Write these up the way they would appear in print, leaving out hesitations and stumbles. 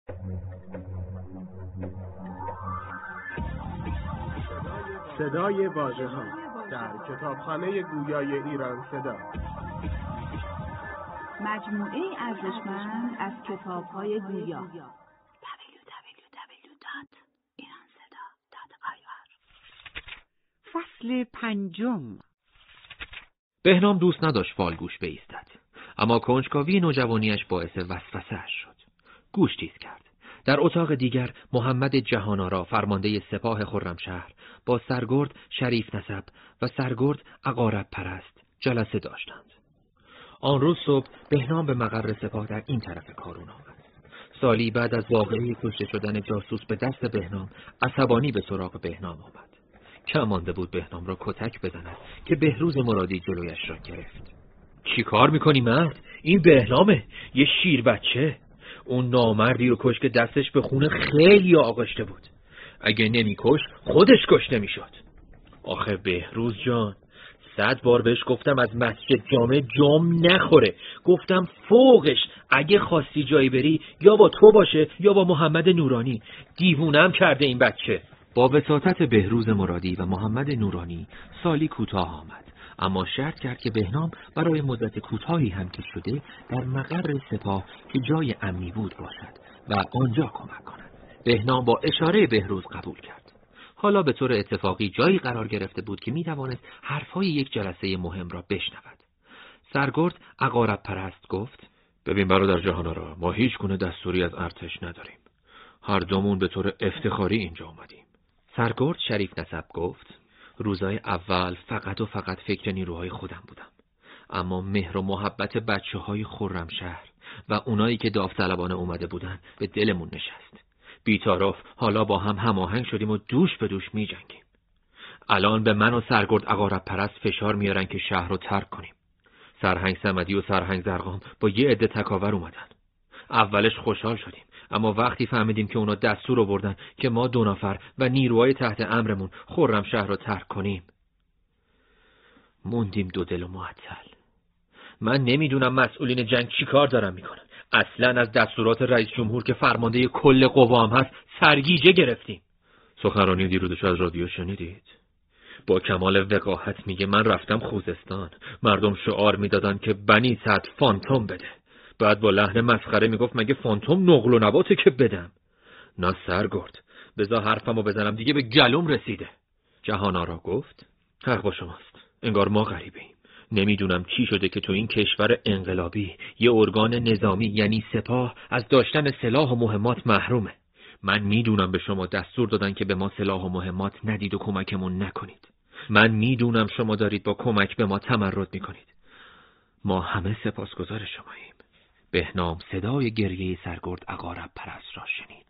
صدای واژه‌ها در کتابخانه گویای ایران صدا، مجموعه ارزشمند از کتاب‌های گویا. www.iranseda.ir. فصل 5. بهنام دوست نداشت فالگوش بایستد، اما کنجکاوی نوجوانیش باعث وسوسه‌اش شد. گوش تیز کرد. در اتاق دیگر محمد جهان‌آرا فرمانده سپاه خرمشهر با سرگرد شریف نسب و سرگرد عقارب پرست جلسه داشتند. آن روز صبح بهنام به مقر سپاه در این طرف کارون آمد. سالی بعد از واقعه کشته شدن جاسوس به دست بهنام عصبانی به سراغ بهنام آمد. کم مانده بود بهنام را کتک بزند که بهروز مرادی جلویش را گرفت. چی کار میکنی مرد؟ این بهنامه، یه شیر بچه. اون نامردی رو کش که دستش به خون خیلی آغشته بود. اگه نمیکش خودش کشته میشد. آخه بهروز جان، 100 بار بهش گفتم از مسجد جامع جام نخوره. گفتم فوقش اگه خواستی جایی بری یا با تو باشه یا با محمد نورانی. دیوونم کرده این بچه. با وساطت بهروز مرادی و محمد نورانی سالی کوتاه آمد، اما شرط کرد که بهنام برای مدت کوتاهی هم که شده در مقر سپاه که جای امنی بود باشد و آنجا کمک کند. بهنام با اشاره بهروز قبول کرد. حالا به طور اتفاقی جایی قرار گرفته بود که میتوانست حرفهای یک جلسه مهم را بشنود. سرگرد عقارب پرست گفت: ببین برادر جهان‌آرا، ما هیچ گونه دستوری از ارتش نداریم. هر دومون به طور افتخاری اینجا اومدیم. سرگرد شریف نسب گفت: روزای اول فقط و فقط فکر نیروهای خودم بودم، اما مهر و محبت بچه‌های خرمشهر و اونایی که داوطلبانه اومده بودن به دلمون نشست. بی‌طرف حالا با هم هماهنگ شدیم و دوش به دوش می‌جنگیم. الان به من و سرگرد عقارب پرست فشار میارن که شهر رو ترک کنیم. سرهنگ صمدی و سرهنگ زرقام با یه عده تکاور اومدن. اولش خوشحال شدیم، اما وقتی فهمیدیم که اونا دستور آوردن که ما 2 نفر و نیروهای تحت امرمون خرمشهر رو ترک کنیم، موندیم 2 دل و معطل. من نمیدونم مسئولین جنگ چی کار دارن میکنن. اصلا از دستورات رئیس جمهور که فرمانده کل قوا هم هست سرگیجه گرفتیم. سخنرانی دیروزش از رادیو شنیدید؟ با کمال وقاحت میگه من رفتم خوزستان، مردم شعار میدادن که بنی صد فانتوم بده. بعد با لحن مسخره میگفت مگه فانتوم نقل و نباته که بدم؟ نه سرگرد، بذار حرفمو بزنم دیگه، به گلوم رسیده. جهان‌آرا گفت: حق با شماست، انگار ما غریبیم. نمیدونم چی شده که تو این کشور انقلابی یه ارگان نظامی یعنی سپاه از داشتن سلاح و مهمات محرومه. من میدونم به شما دستور دادن که به ما سلاح و مهمات ندید و کمکمون نکنید. من میدونم شما دارید با کمک به ما تمرد میکنید. ما همه سپاسگزار شماییم. بهنام صدای گریه سرگرد عقارب پرست را شنید.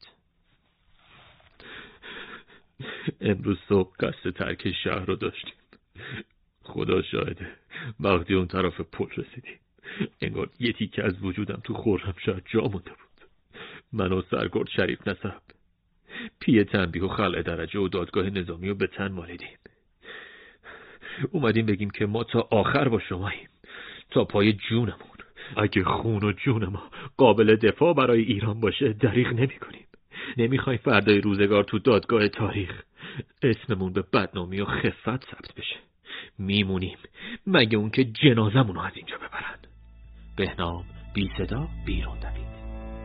امروز صبح قصد ترک شهر رو داشتیم. خدا شاهده، وقتی اون طرف پل رسیدیم انگار یه تیکه از وجودم تو خرمشهر جا مونده بود. من و سرگرد شریف نسب پی تنبیه و خلع درجه و دادگاه نظامی رو به تن مالیدیم. اومدیم بگیم که ما تا آخر با شماییم، تا پای جونمون. اگه خون و جون ما قابل دفاع برای ایران باشه دریغ نمی کنیم. نمیخوایم فردای روزگار تو دادگاه تاریخ اسممون به بدنامی و خفت ثبت بشه. میمونیم مگه اون که جنازمون رو از اینجا ببرن. بهنام بی صدا بیرون دوید.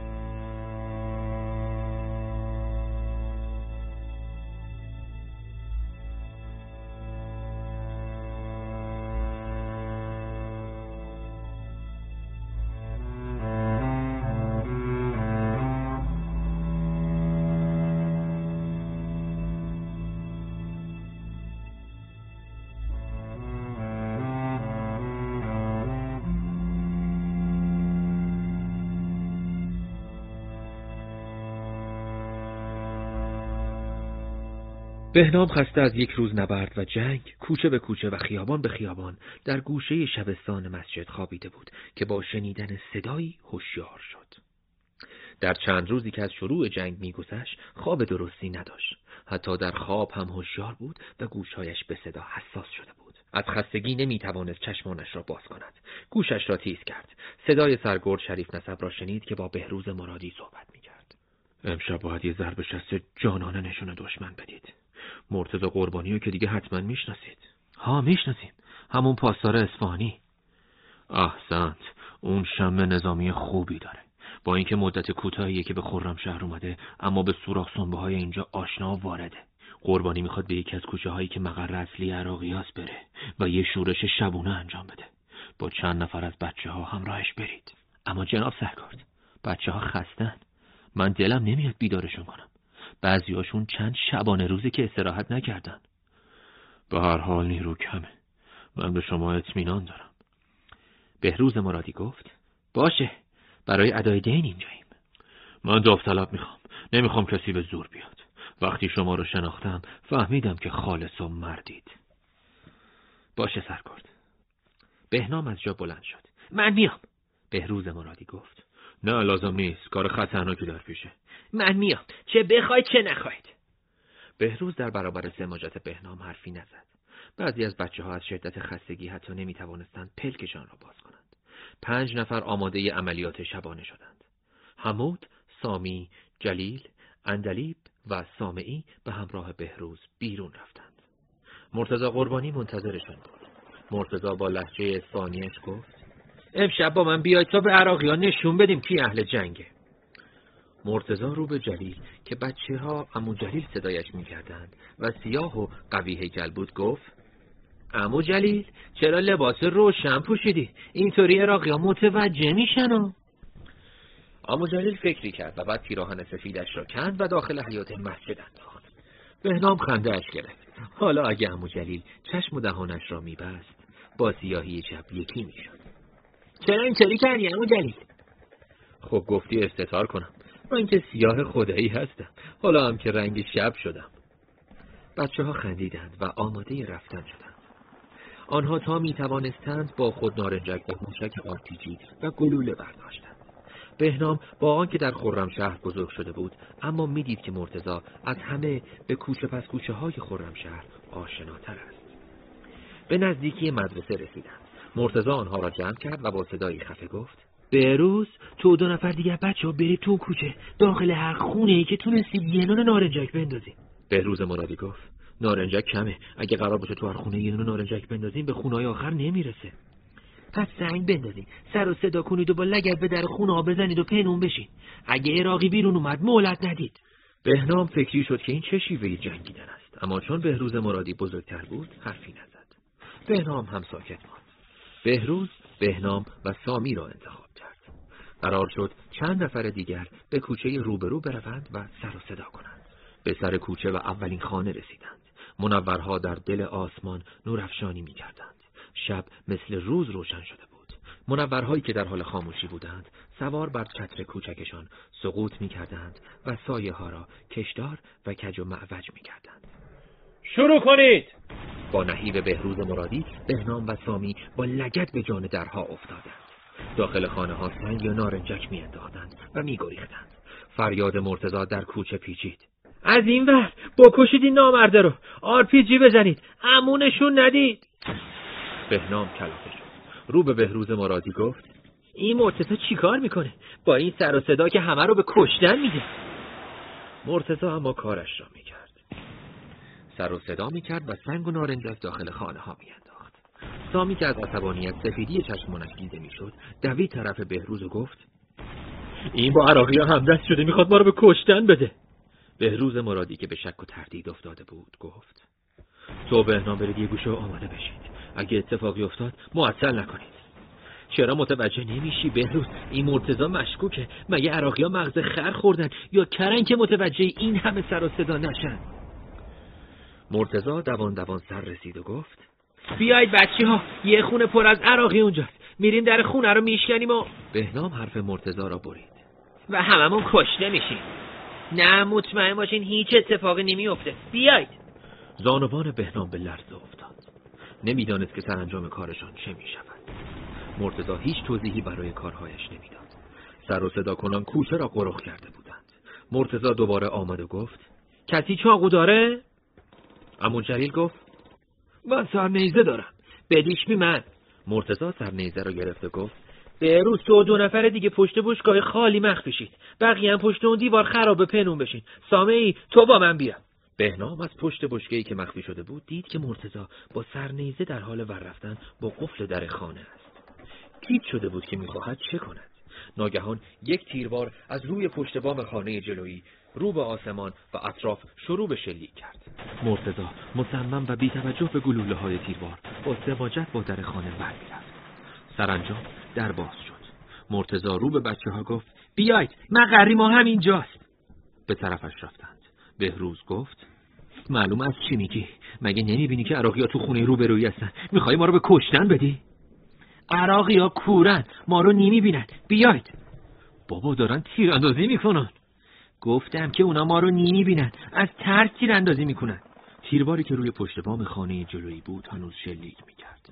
بهنام خسته از یک روز نبرد و جنگ کوچه به کوچه و خیابان به خیابان در گوشه شبستان مسجد خوابیده بود که با شنیدن صدایی هوشیار شد. در چند روزی که از شروع جنگ می‌گذشت خواب درستی نداشت. حتی در خواب هم هوشیار بود و گوشهایش به صدا حساس شده بود. از خستگی نمی‌توانست چشمانش را باز کند. گوشش را تیز کرد. صدای سرگرد شریف نسب را شنید که با بهروز مرادی صحبت می‌کرد. امشب باید یه ضرب شست جانانه نشون دشمن بدید. مرتضی قربانی رو که دیگه حتما میشناسید. ها میشناسیم، همون پاسدار اصفهانی. احسنت، اون شم نظامی خوبی داره. با اینکه مدت کوتاهیه که به خرمشهر اومده، اما به سوراخ سنبه‌های اینجا آشنا و وارده. قربانی میخواد به یکی از کوچه‌هایی که مقر اصلی عراقیاس بره و یه شورش شبونه انجام بده. با چند نفر از بچه‌ها همراهش برید. اما جناب سرکارد، بچه‌ها خستن. من دلم نمیاد بیدارشون کنم. بعضیاشون چند شبانه روزه که استراحت نکردن. به هر حال نیرو کمه. من به شما اطمینان دارم. بهروز مرادی گفت باشه، برای ادای دین اینجاییم. من داوطلب میخوام. نمیخوام کسی به زور بیاد. وقتی شما رو شناختم فهمیدم که خالص و مردید. باشه سرکارد. بهنام از جا بلند شد. من میام. بهروز مرادی گفت نه لازم نیست، کار خطرناکی در پیشه. من میام، چه بخواید چه نخواید. بهروز در برابر سماجت بهنام حرفی نزد. بعضی از بچه‌ها از شدت خستگی حتی نمیتوانستند پلکشان را باز کنند. 5 نفر آماده عملیات شبانه شدند. حمود، سامی، جلیل، عندلیب و سامعی به همراه بهروز بیرون رفتند. مرتضی قربانی منتظرشان بود. مرتضی با لهجه اصفهانیش گفت امشب با من بیاید تا به عراقیان نشون بدیم کی اهل جنگه. مرتضی رو به جلیل که بچه‌ها عمو جلیل صدایش می‌کردند و سیاه و قوی هیکل بود گفت عمو جلیل چرا لباس روشن پوشیدی؟ اینطوری عراقی‌ها متوجه میشن. عمو جلیل فکری کرد و بعد پیراهن سفیدش را کند و داخل حیاط مسجد انداخت. بهنام خنده‌اش گرفت. حالا اگه عمو جلیل چشم و دهانش را می‌بست با سیاهی چپ یکی می‌شد. چرا اینطوری کردی عمو جلیل؟ خب گفتی استتار کنم. من که سیاه خدایی هستم. حالا هم که رنگ شب شدم. بچه‌ها خندیدند و آماده رفتن شدند. آنها تا می‌توانستند با خود نارنجک و موشک RPG و گلوله برداشتند. بهنام با آنکه در خرمشهر بزرگ شده بود، اما می‌دید که مرتضی از همه به کوچه پس کوچه‌های خرمشهر آشناتر است. به نزدیکی مدرسه رسیدند. مرتضی آنها را جمع کرد و با صدایی خفه گفت بهروز تو 2 نفر دیگه بچه‌ها برید تو کوچه، داخل هر خونه‌ای که تونستید یه نون نارنجک بندازید. بهروز مرادی گفت نارنجک کمه، اگه قرار باشه تو هر خونه یه نون نارنجک بندازیم به خونه‌های آخر نمیرسه. پس سنگ بندازید، سر و صدا کنید و با لگد به در خونه‌ها بزنید و پنهون بشین. اگه عراقی بیرون اومد مهلت ندید. بهنام فکری شد که این چه شیوهی جنگیدن است، اما چون بهروز مرادی بزرگتر بود حرفی نزد. بهنام هم ساکت ماند. بهروز، بهنام و سامی را انتخاب کرد. قرار شد چند نفر دیگر به کوچه روبرو بروند و سر و صدا کنند. به سر کوچه و اولین خانه رسیدند. منورها در دل آسمان نورافشانی می‌کردند. شب مثل روز روشن شده بود. منورهایی که در حال خاموشی بودند، سوار بر چتر کوچکشان سقوط می‌کردند و سایه‌ها را کشدار و کج و معوج می‌کردند. شروع کنید! با نهیب بهروز مرادی، بهنام و سامی با لگد به جان درها افتادند. داخل خانه ها سنگ یا نارنجک می انداختند و می گریختند. فریاد مرتضی در کوچه پیچید. از این ور بکشید این نامرده رو، RPG بزنید، عمونشون ندید. بهنام کلافه شد. رو به بهروز مرادی گفت این مرتضی چی کار میکنه؟ با این سر و صدا که همه رو به کشتن میده. مرتضی اما کارش را میکرد. سر و صدا میکرد و سنگ و نارنجک داخل خانه ها میانداخت. سامی که از عصبانیت سفیدی چشمانش دیده میشد دوید طرف بهروز و گفت این با عراقی ها همدست شده میخواد ما رو به کشتن بده. بهروز مرادی که به شک و تردید افتاده بود گفت تو بهنام برید یه گوشه آماده بشید، اگه اتفاقی افتاد معطل نکنید. چرا متوجه نمیشی بهروز؟ این مرتضی مشکوکه. مگه عراقی ها مغز خر خوردن یا کرن که متوجه این همه سر و صدا نشن؟ مرتضی دوان سر رسید و گفت بیایید بچه‌ها، یه خونه پر از عراقی اونجاست، میریم در خونه رو میشکنیم و بهنام حرف مرتضی را برید و هممون کشته میشیم. نه مطمئن باشین هیچ اتفاقی نمیفته، بیایید. زانوان بهنام به لرزه افتاد. نمیدانست که سرانجام کارشان چه میشود. مرتضی هیچ توضیحی برای کارهایش نمیداد. سر و صدا کنان کوچه را قرق کرده بودند. مرتضی دوباره آمد و گفت کسی چاقو داره؟ عمو جلیل گفت من سرنیزه دارم، بدیش بی من. مرتضی سرنیزه را گرفت و گفت بهروز تو 2 نفر دیگه پشت بشکاه خالی مخفی شید. بقیه هم پشت اون دیوار خرابه پنهون بشین. سامعی تو با من بیا. بهنام از پشت بشکه‌ای که مخفی شده بود دید که مرتضی با سرنیزه در حال ور رفتن با قفل در خانه است. گیج شده بود که می‌خواهد چه کند. ناگهان یک تیربار از روی پشت بام خانه جلویی رو به آسمان و اطراف شروع به شلیک کرد. مرتضی مصمم و بی توجه به گلوله‌های تیربار با سماجت با در خانه ور می‌رفت. سرانجام در باز شد. مرتضی رو به بچه‌ها گفت بیایید مقری ما همینجاست. به طرفش رفتند. بهروز گفت معلوم از چی میگی؟ مگه نمیبینی که عراقی‌ها تو خونه روبرویی هستن؟ میخوای ما رو به کشتن بدی؟ عراقی‌ها کورن، ما رو نمیبینن. بیایید. بابا دارن تیراندازی میکنن. گفتم که اونا ما رو نمیبینن، از ترس تیراندازی میکنن. تیرباری که روی پشت بام خانه جلویی بود هنوز شلیک میکرد.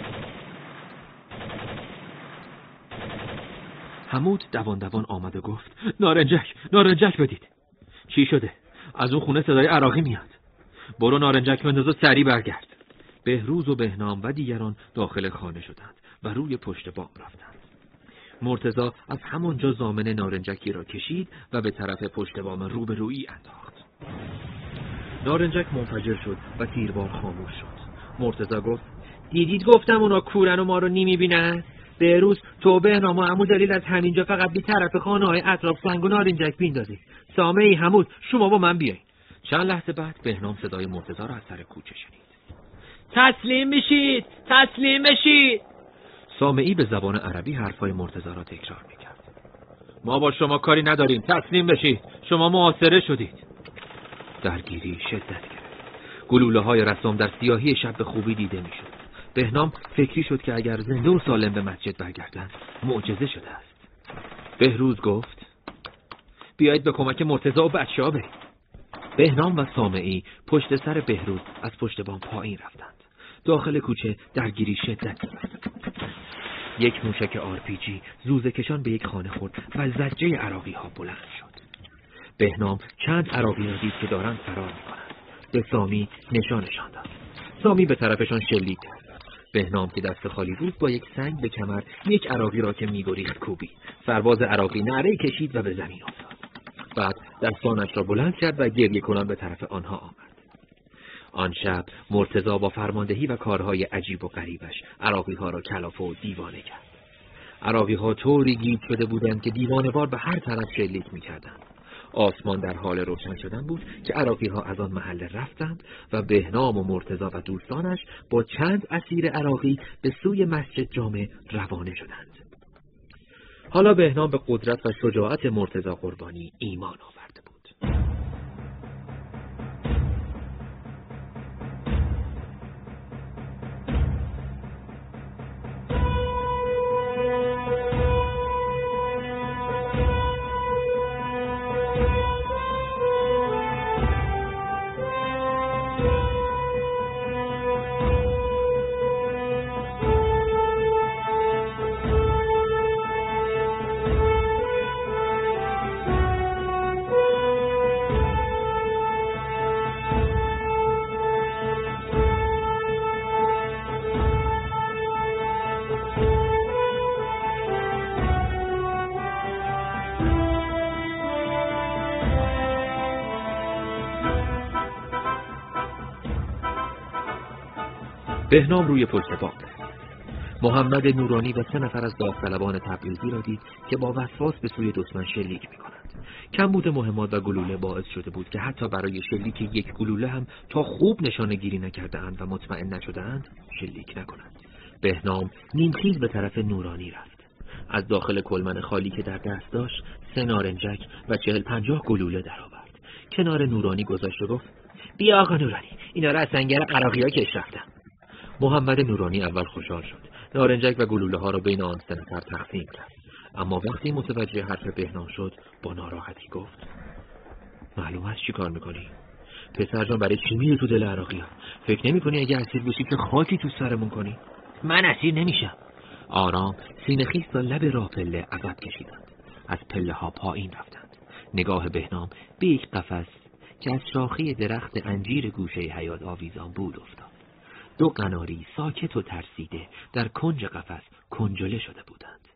حمود دوان آمد و گفت نارنجک بدید. چی شده؟ از اون خونه صدای عراقی میاد. برو نارنجک بنداز و سریع برگرد. بهروز و بهنام و دیگران داخل خانه شدند و روی پشت بام رفتند. مرتضی از همانجا ضامن نارنجکی را کشید و به طرف پشت بام روبرویی انداخت. نارنجک منفجر شد و تیربار خاموش شد. مرتضی گفت دیدید گفتم اونا کورن و ما رو نمیبینن؟ بهروز تو بهنام و عمو جلیل از همینجا فقط بی طرف خانه‌های اطراف سنگ و نارنجک بیندازید. سامعی حمود شما با من بیاین. چند لحظه بعد بهنام صدای مرتضی را از سر کوچه شنید. تسلیم بشید. سامعی به زبان عربی حرفای مرتضی را تکرار میکرد. ما با شما کاری نداریم، تسلیم بشید. شما محاصره شدید. درگیری شدت گرفت. گلوله‌های رسام در سیاهی شب به خوبی دیده میشد. بهنام فکری شد که اگر زنده و سالم به مسجد برگردند معجزه شده است. بهروز گفت بیایید به کمک مرتضی و بچه‌ها بریم. بهنام و سامعی پشت سر بهروز از پشت بام پایین رفتند. داخل کوچه درگیری شدت گرفت. یک موشک RPG زوزه کشان به یک خانه خورد و زجه عراقی‌ها بلند شد. بهنام چند عراقی را دید که دارند فرار می‌کنند. به سامی نشانشان داد. سامی به طرفشان شلیک کرد. بهنام که دست خالی بود با یک سنگ به کمر یک عراقی را که می‌گریخت کوبید. سرباز عراقی نعره کشید و به زمین افتاد. بعد دستانش را بلند کرد و گریه کنان به طرف آنها آمد. آن شب مرتضی با فرماندهی و کارهای عجیب و غریبش عراقی‌ها را کلافه و دیوانه کرد. عراقی‌ها طوری گیج شده بودند که دیوانه‌وار به هر طرف شلیک می‌کردند. آسمان در حال روشن شدن بود که عراقی‌ها از آن محله رفتند و بهنام و مرتضی و دوستانش با چند اسیر عراقی به سوی مسجد جامع روانه شدند. حالا بهنام به قدرت و شجاعت مرتضی قربانی ایمان آورده بود. بهنام روی پشت بام. محمد نورانی و 3 نفر از داوطلبان تبریزی را دید که با وسواس به سوی دشمن شلیک می‌کنند. کمبود مهمات و گلوله باعث شده بود که حتی برای شلیک یک گلوله هم تا خوب نشانه گیری نکرده‌اند و مطمئن نشده‌اند شلیک نکنند. بهنام نیمخیز به طرف نورانی رفت. از داخل کلمن خالی که در دست داشت 3 نارنجک و 40-50 گلوله درآورد. کنار نورانی گذاشت و گفت بیا آقا نورانی، اینا را از سنگر عراقی‌ها کش رفتم. محمد نورانی اول خوشحال شد. نارنجک و گلوله ها را بین آن 3 نفر تقسیم کرد. اما وقتی متوجه حرف بهنام شد با ناراحتی گفت معلوم است چی کار میکنی؟ پسر جان برای چی میری تو دل عراقی ها؟ فکر نمی کنی اگه اسیر بشی که خاکی تو سرمون کنی؟ من اسیر نمیشم. آرام سینه خیس تا لب راه پله عقب کشیدند. از پله ها پایین رفتند. نگاه بهنام به یک قفس که از شاخه درخت انجیر گوشه حیات آویزان بود افتاد. 2 قناری ساکت و ترسیده در کنج قفس کنجله شده بودند.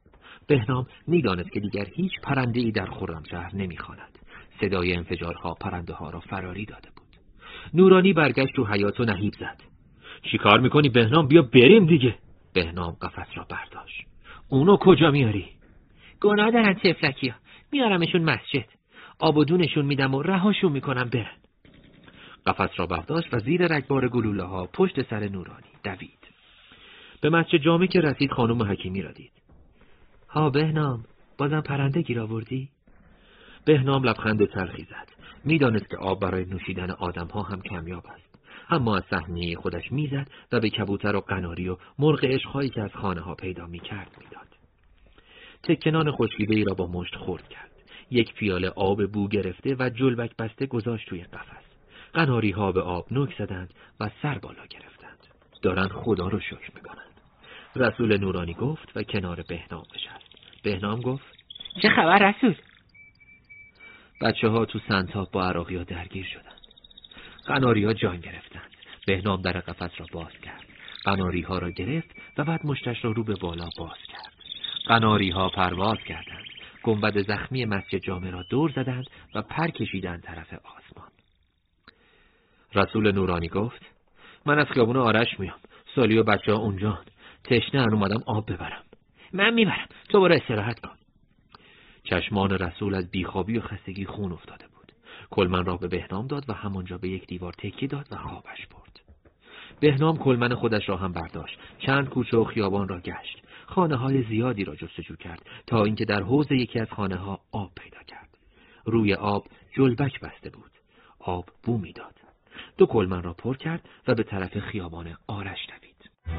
بهنام می‌دانست که دیگر هیچ پرنده‌ای در خرمشهر نمی‌خواند. صدای انفجارها پرنده‌ها را فراری داده بود. نورانی برگشت تو حیاط و نهیب زد. چی کار می‌کنی بهنام؟ بیا بریم دیگه. بهنام قفس را برداشت. اونو کجا میاری؟ گناه دارن تفلکی‌ها. میارمشون مسجد. آب و دونشون میدم و رهاشون میکنم برن. قفس را برداشت و زیر رگبار گلوله‌ها پشت سر نورانی دوید. به مسجد جامع که رسید خانم حکیمی را دید. ها بهنام، بازم پرنده گیر آوردی؟ بهنام لبخند تلخی زد. میدانست که آب برای نوشیدن آدم‌ها هم کمیاب است. اما از سهمیه خودش میزد و به کبوتر و قناری و مرغ عشق‌هایی که از خانه‌ها پیدا میکرد میداد. تکنان خشکیده‌ای را با مشت خرد کرد. یک پیاله آب بو گرفته و جلبک بسته گذاشت توی قفس. قناری‌ها به آب نوک زدند و سر بالا گرفتند. دارن خدا رو شکر میکنند. رسول نورانی گفت و کنار بهنام نشست. بهنام گفت چه خبر رسول؟ بچه‌ها تو سنتاب با عراقی‌ها درگیر شدند. قناری‌ها جان گرفتند. بهنام در قفس را باز کرد. قناری‌ها را گرفت و بعد مشتش را رو به بالا باز کرد. قناری‌ها پرواز کردند. گنبد زخمی مسجد جامع را دور زدند و پر کشیدند طرف آسمان. رسول نورانی گفت من از خیابون آرش میام. سالی و بچه‌ها اونجان. تشنه‌ان اومدم آب ببرم. من میبرم. تو برو استراحت کن. چشمان رسول از بیخوابی و خستگی خون افتاده بود. کلمن را به بهنام داد و همانجا به یک دیوار تکیه داد و خوابش برد. بهنام کلمن خودش را هم برداشت. چند کوچه و خیابان را گشت. خانه‌های زیادی را جستجو کرد تا اینکه در حوض یکی از خانه‌ها آب پیدا کرد. روی آب جلبک بسته بود. آب بو می‌داد. دو کلمن را پر کرد و به طرف خیابان آرش دوید.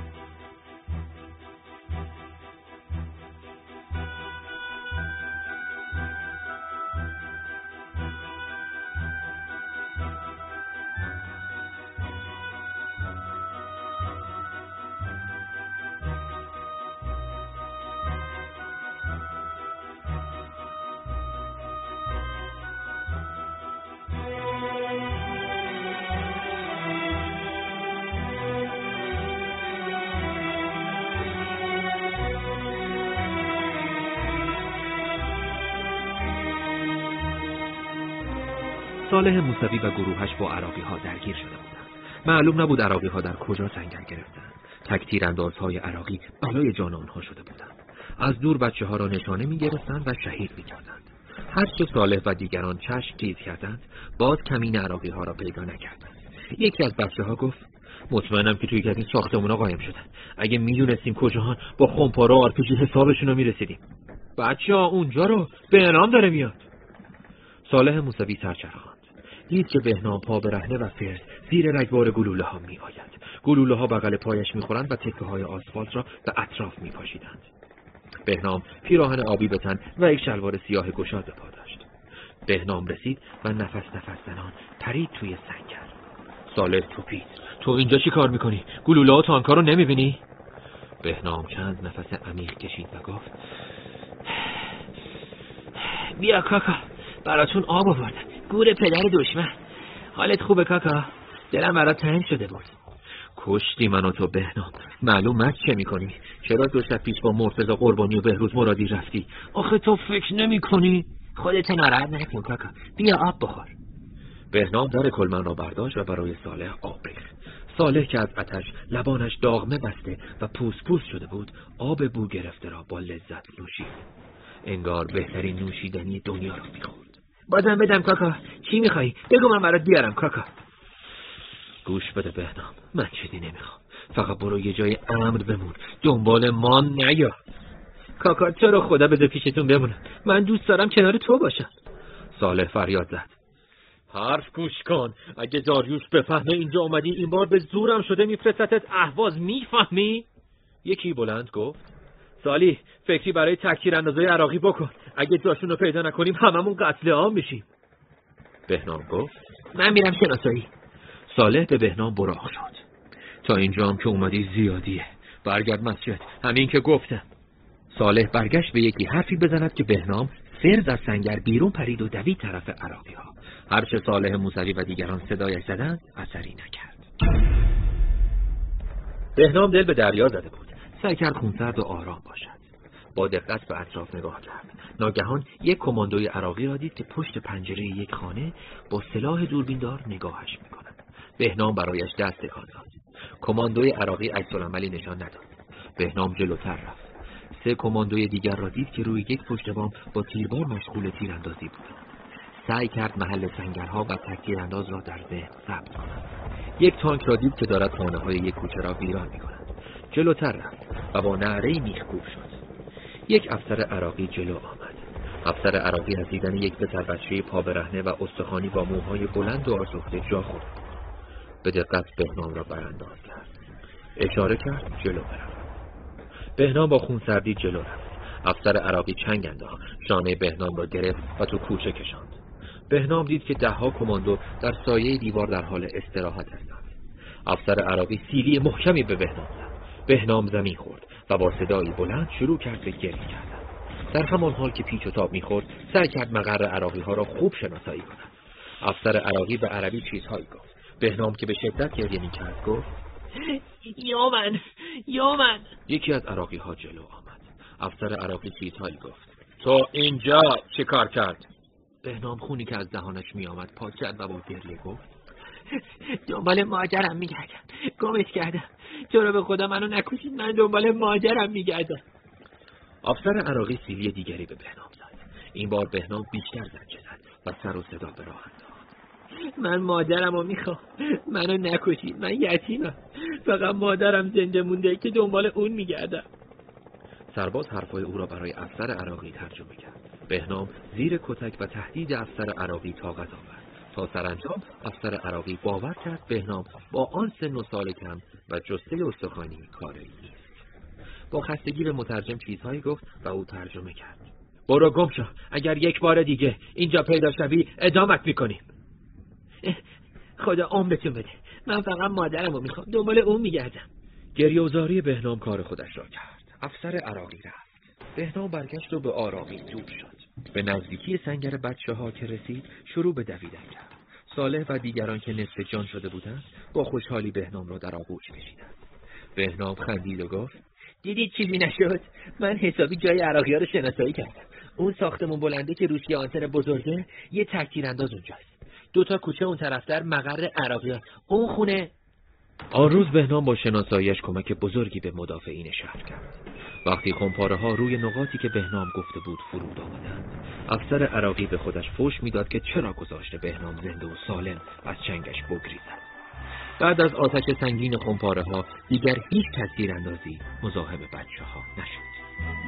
صالح موسوی و گروهش با عراقی‌ها درگیر شده بودند. معلوم نبود عراقی‌ها در کجا سنگر گرفتند. تک تیراندازهای عراقی بلای جان آنها شده بودند. از دور بچه‌ها را نشانه می‌گرفتند و شهید می‌کردند. هر چه صالح و دیگران چشم تیز کردند، باز کمین عراقی‌ها را پیدا نکردند. یکی از بچه‌ها گفت مطمئنم که توی این ساختمونا قایم شدن. اگه می‌دونستیم کجاهن با خمپاره و آرپیجی حسابشون رو می‌رسیدیم. بچه‌ها اونجا رو بهنام داره میاد. صالح موسوی سرچرخاند. دید که بهنام پا برهنه و فرد زیر رگبار گلوله‌ها می‌آید. گلوله‌ها بغل پایش می‌خورند و تکه‌های آسفالت را به اطراف می‌پاشیدند. بهنام پیراهن آبی به تن و یک شلوار سیاه گشاد به پا داشت. بهنام رسید و نفس زنان پرید توی سنگر. صالح توپید. تو اینجا چی کار می‌کنی؟ گلوله‌ها تانک‌ها رو نمی‌بینی؟ بهنام چند نفس عمیق کشید و گفت بیا کاکا، براتون آب آوردم. گور پدر دشمن. حالت خوبه کاکا؟ دلم برات تنگ شده بود. کشتی منو تو بهنام. معلومه چه میکنی؟ چرا 2 شب پیش با مرتضی قربانی و بهروز مرادی رفتی؟ آخه تو فکر نمیکنی؟ خودت ناراحت نکن کاکا. بیا آب بخور. بهنام در کلمن را برداشت و برای صالح آب ریخت. صالح که از آتش لبانش داغمه بسته و پوس پوس شده بود، آب بو گرفته را با لذت نوشید. انگار بهترین نوشیدنی دنیا را میخورد. بازم بدم کاکا؟ چی میخوایی؟ بگو من برات بیارم کاکا. گوش بده بهنام، من چیزی نمیخوام. فقط برو یه جای امن بمون. دنبال ما نیا. کاکا تو رو خدا بده پیشتون بمونم. من دوست دارم کنار تو باشم. صالح فریاد زد. حرف گوش کن. اگه داریوش بفهمه اینجا اومدی این بار به زورم شده میفرستت اهواز. میفهمی؟ یکی بلند گفت سالی فکری برای تکتیر اندازای عراقی بکن. اگه جاشون رو پیدا نکنیم هممون قتل عام میشیم. بهنام گفت من میرم شناسایی. صالح به بهنام براق شد. تا اینجا هم که اومدی زیادیه. برگرد مسجد. همین که گفتم. صالح برگشت به یکی حرفی بزند که بهنام فرز از سنگر بیرون پرید و دوید طرف عراقی ها. هرچه صالح موسوی و دیگران صدایش زدند اثری نکرد. بهنام دل به دریا زده بود. سعی کرد خونسرد و آرام باشد. با دقت به اطراف نگاه کرد. ناگهان یک کماندوی عراقی را دید که پشت پنجره یک خانه با سلاح دوربیندار نگاهش می‌کند. بهنام برایش دست تکان داد. کماندوی عراقی عکس‌العملی نشان نداد. بهنام جلوتر رفت. 3 کماندوی دیگر را دید که روی یک پشت بام با تیربار مشغول تیراندازی بودند. سعی کرد محل سنگرها و تک‌تیرانداز را در ذهن ثبت کند. یک تانک را دید که دارد خانه‌های یک کوچه را ویران می‌کند. جلوتر رفت و با نعره‌ای میخکوب شد. یک افسر عراقی جلو آمد. افسر عراقی از دیدن یک پسر بچه پا برهنه و استخوانی با موهای بلند و آشفته جا خورد. به دقت بهنام را برانداز کرد. اشاره کرد جلو برود. بهنام با خونسردی جلو رفت. افسر عراقی چنگ انداخت، شانه بهنام را گرفت و تو کوچه کشاند. بهنام دید که 10 کماندو در سایه دیوار در حال استراحت هستند. افسر عراقی سیلی محکمی به بهنام زد. بهنام زمین خورد و با صدایی بلند شروع کرد به گریه کردن. در همان حال که پیچ و تاب می‌خورد، سعی کرد مقر عراقی ها را خوب شناسایی کند. افسر عراقی به عربی چیزهایی گفت. بهنام که به شدت گریه می‌کرد گفت: یا من. یکی از عراقی ها جلو آمد. افسر عراقی چیزهایی گفت. تو اینجا چه کار کرد؟ بهنام خونی که از دهانش می‌آمد پاک کرد و با گریه گفت: دنبال ماجرم میگردم، گمش کردم. تو رو به خدا منو نکشید، من دنبال ماجرم میگردم. افسر عراقی سیلی دیگری به بهنام زد. این بار بهنام بیشتر زجه زد و سر و صدا به راه انداخت. من مادرمو میخوام، منو نکشید، من یتیمم، فقط مادرم زنده مونده که دنبال اون میگردم. سرباز حرفای او را برای افسر عراقی ترجمه کرد. بهنام زیر کتک و تهدید افسر عراقی طاقت آورد تا سرانجام افسر عراقی باور کرد بهنام با آن سن و سال کم و جثه استخوانی کاری نیست. با خستگی به مترجم چیزهایی گفت و او ترجمه کرد. برو گم شو، اگر یک بار دیگه اینجا پیدا شوی ادامت میکنیم. خدا عمرتون بده، من فقط مادرمو میخوام، دنبال اون میگردم. گریه و زاری بهنام کار خودش را کرد. افسر عراقی رفت. بهنام برگشت و به آرامی دور شد. به نزدیکی سنگر بچه‌ها که رسید شروع به دویدن کرد. صالح و دیگران که نصف جان شده بودند با خوشحالی بهنام را در آغوش کشیدند. بهنام خندید و گفت: دیدید چیزی نشد؟ من حسابی جای عراقی‌ها رو شناسایی کردم. اون ساختمون بلنده که روش یه آنتن بزرگه، یه تک‌تیرانداز اونجاست. 2 کوچه اون طرفتر مقر عراقی‌ها. اون خونه. آن روز بهنام با شناساییش کمک بزرگی به مدافعین شهر کرد. وقتی خمپاره‌ها روی نقاطی که بهنام گفته بود فرود آمدند، افسر عراقی به خودش فحش میداد که چرا گذاشته بهنام زنده و سالم از چنگش بگریزد. بعد از آتش سنگین خمپاره‌ها دیگر هیچ تک‌تیراندازی مزاحم بچه‌ها نشد.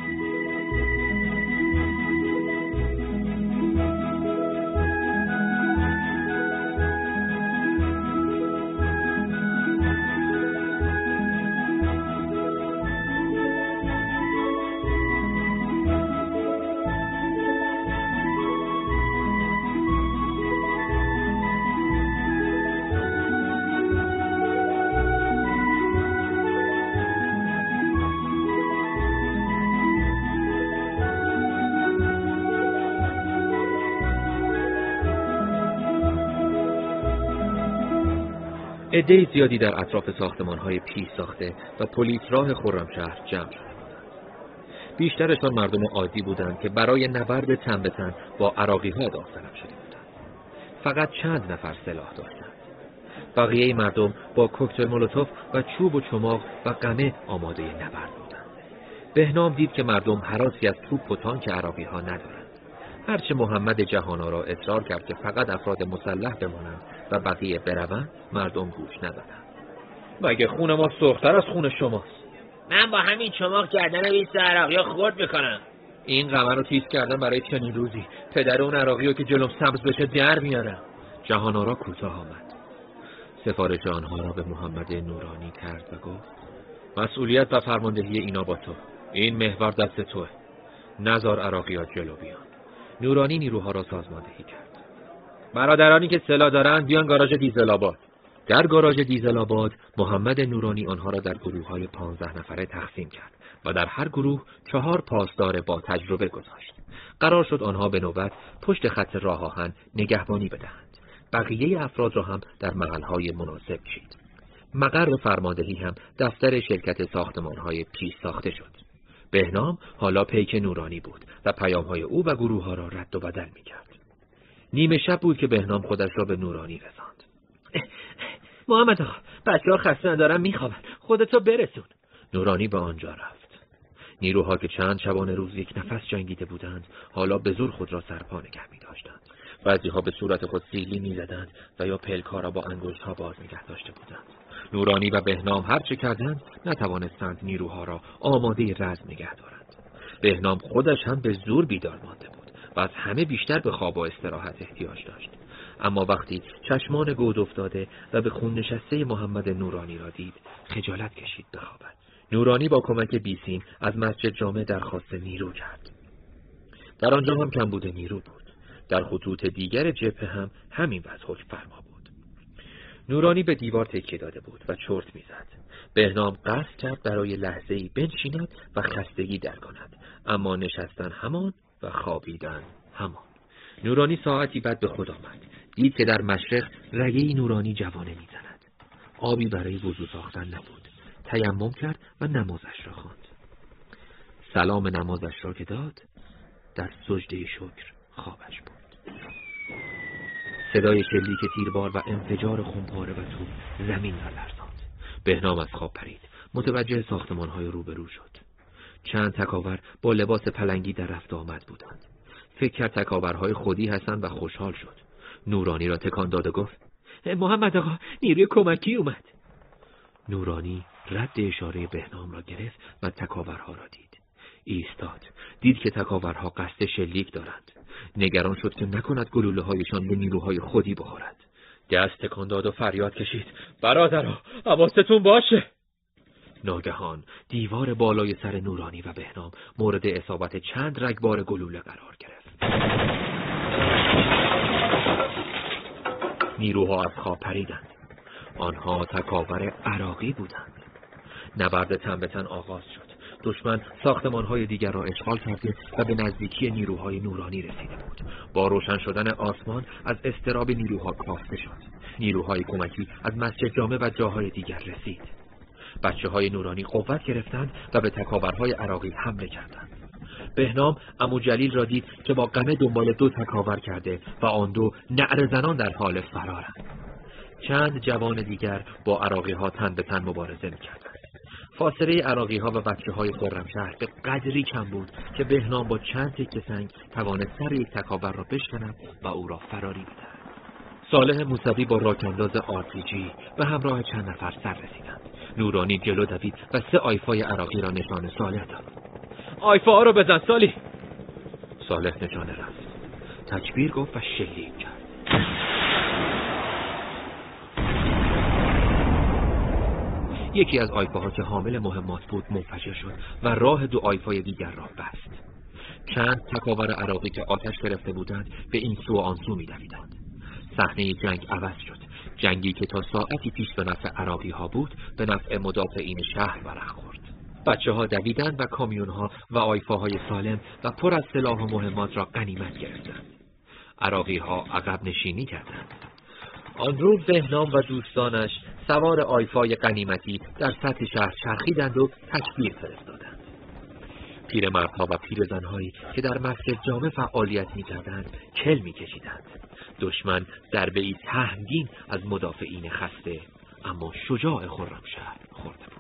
عده‌ای زیادی در اطراف ساختمان‌های پیش ساخته و پلیس راه خرمشهر جمع شده بودند. بیشترشان مردم عادی بودند که برای نبرد تن به تن با عراقی‌ها داوطلب شده بودند. فقط چند نفر سلاح داشتند. بقیه مردم با کوکتل مولوتوف و چوب و چماق و قمه آماده نبرد بودند. بهنام دید که مردم هراسی از توپ و تانک عراقی‌ها ندارند. هرچه محمد جهان‌آرا اصرار کرد که فقط افراد مسلح بمانند و بقیه بروند، مردم گوش ندادند. مگه خون ما سرخ‌تر از خون شماست؟ من با همین چماق گردن 20 عراقی‌ها خرد میکنم. این قمر رو تیز کردن برای چنین روزی. پدر اون عراقیو که جلوم سبز بشه در میارم. جهان‌آرا کوتاه آمد. سفارش آنها را به محمد نورانی کرد و گفت: مسئولیت و فرماندهی اینا با تو. این محور دست توه. نزار عراقی‌ها جلو بیان. نورانی نیروها را سازماندهی کرد. برادرانی که سلاح دارند بیان گاراژ دیزل‌آباد. در گاراژ دیزل‌آباد محمد نورانی آنها را در گروه‌های 15 نفره تقسیم کرد و در هر گروه 4 پاسدار با تجربه گذاشت. قرار شد آنها به نوبت پشت خط راه آهن نگهبانی بدهند. بقیه افراد را هم در محل‌های مناسب چید. مقر فرماندهی هم دفتر شرکت ساختمان‌های پیش ساخته شد. بهنام حالا پیک نورانی بود و پیام‌های او و گروه‌ها را رد و بدل می‌کرد. نیمه شب بود که بهنام خودش را به نورانی رساند. محمد آقا، بچه‌ها خسته دارن میخوابن، خودتو برسون. نورانی به آنجا رفت. نیروها که چند شبانه روز یک نفس جنگیده بودند، حالا به زور خود را سرپا نگه می‌داشتند. بعضی‌ها به صورت خود سیلی می‌زدند و یا پلک‌ها را با انگشت‌ها باز نگه داشته بودند. نورانی و بهنام هر چه کردند نتوانستند نیروها را آماده رزم نگه دارند. بهنام خودش هم به زور بیدار مانده بود و از همه بیشتر به خواب و استراحت احتیاج داشت. اما وقتی چشمان گود افتاده و به خون نشسته محمد نورانی را دید، خجالت کشید بخوابد. نورانی با کمک بیسیم از مسجد جامع درخواست نیرو کرد. در آنجا هم کمبود نیرو بود. در خطوط دیگر جبهه هم همین وضع حکم فرما بود. نورانی به دیوار تکیه داده بود و چرت میزد. بهنام قصد کرد برای لحظه‌ای بنشیند و خستگی در کند، اما نشستن همان و خوابیدن همان. نورانی ساعتی بعد به خود آمد. دید که در مشرق رگه‌ای نورانی جوانه میزند. آبی برای وضو ساختن نبود. تیمم کرد و نمازش را خواند. سلام نمازش را که داد، در سجده شکر خوابش بود. صدای شلیک تیربار و انفجار خونپاره و توپ زمین را لرزاند. بهنام از خواب پرید. متوجه ساختمان‌های روبرو شد. چند تکاور با لباس پلنگی در رفت آمد بودند. فکر کرد تکاورهای خودی هستند و خوشحال شد. نورانی را تکان داد و گفت: محمد آقا، نیروی کمکی اومد. نورانی رد اشاره بهنام را گرفت و تکاورها را دید. ایستاد. دید که تکاورها قصد شلیک دارند. نگران شد که نکند گلوله‌هایشان به نیروهای خودی بخورد. دست تکان داد و فریاد کشید: برادرها، حواستون باشه! ناگهان دیوار بالای سر نورانی و بهنام مورد اصابت چند رگبار گلوله قرار گرفت. نیروها از خواب پریدند. آنها تکاور عراقی بودند. نبرد تن به تن آغاز شد. دشمن ساختمان‌های دیگر را اشغال کرده و به نزدیکی نیروهای نورانی رسیده بود. با روشن شدن آسمان از اضطراب نیروها کاسته شد. نیروهای کمکی از مسجد جامع و جاهای دیگر رسید. بچه‌های نورانی قوت گرفتند و به تکاورهای عراقی حمله کردند. بهنام عمو جلیل را دید که با قمه دنبال 2 تکاور کرده و آن 2 نعره زنان در حال فرارند. چند جوان دیگر با عراقی‌ها تن به تن مبارزه می‌کردند. فاصله عراقی‌ها و بچه‌های خرمشهر به قدری کم بود که بهنام با چند تکه سنگ توانست سر یک تکاور را بشکند و او را فراری بدهد. صالح موسوی با راک‌انداز آرپیجی به همراه چند نفر سر رسیدند. نورانی جلو دوید و 3 آیفای عراقی را نشان صالح داد. آیفاها رو بزن صالح. صالح نشانه رفت. تکبیر گفت و شلیک کرد. یکی از آیفاها که حامل مهمات بود منفجر شد و راه 2 آیفای دیگر را بست. چند تکاور عراقی که آتش گرفته بودند به این سو و آن سو می‌دویدند. صحنه جنگ عوض شد. جنگی که تا ساعتی پیش به نفع عراقی ها بود به نفع مدافعین شهر ورق خورد. بچه‌ها دویدند و کامیون‌ها و آیفاهای سالم و پر از سلاح و مهمات را غنیمت گرفتند. عراقی‌ها عقب نشینی کردند. آن روز بهنام و دوستانش سوار آیفای غنیمتی در سطح شهر چرخیدند و تکبیر فرستادند. پیرمردها و پیرزن‌هایی که در مسجد جامع فعالیت می‌کردند کل می‌کشیدند. دشمن ضربه‌ای سهمگین از مدافعین خسته اما شجاع خرمشهر خورده بود.